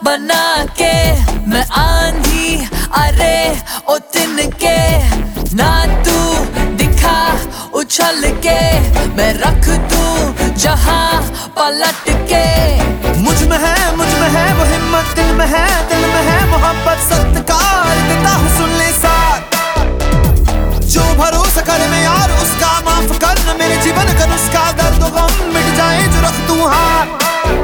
बना के मैं आंधी अरे ओ तिनके ना तू दिखा उछल के मैं रख दूं जहां पलट के। मुझ में है वो हिम्मत, दिल में है मोहब्बत, सत्कार देता हूँ सुन ले साथ। जो भरोसा करे मैं यार उसका माफ कर न मेरे जीवन का नुस्खा, दर्द गम मिट जाए जो रख दूं हाथ।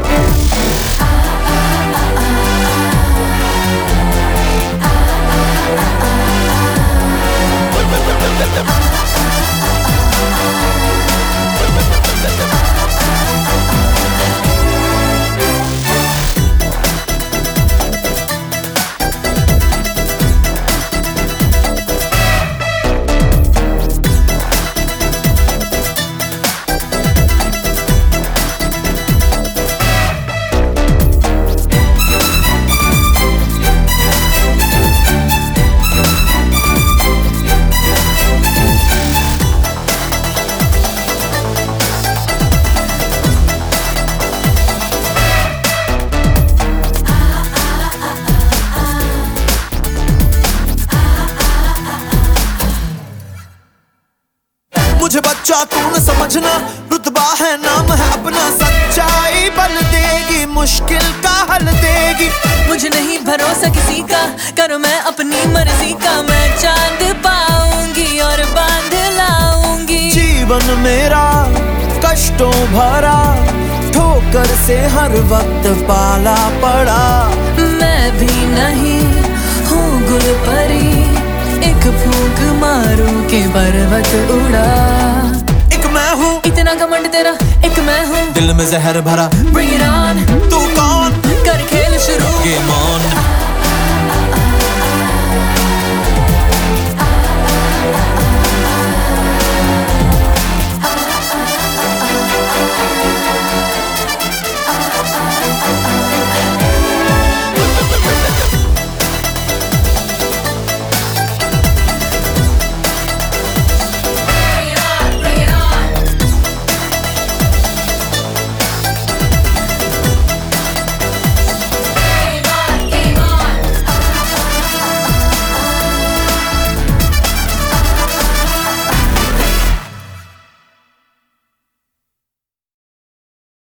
मुझे बच्चा तू न समझना, रुतबा है नाम है अपना, सच्चाई बल देगी मुश्किल का हल देगी। मुझे नहीं भरोसा किसी का, करो मैं अपनी मर्जी का, मैं चांद पाऊंगी और बांध लाऊंगी। जीवन मेरा कष्टों भरा, ठोकर से हर वक्त पाला पड़ा। मैं भी नहीं हूँ गुल परी, एक फूंक मारूं के पर्वत उड़ा। एक मैं हूँ इतना घमंड तेरा, एक मैं हूँ दिल में जहर भरा। Bring it on, तू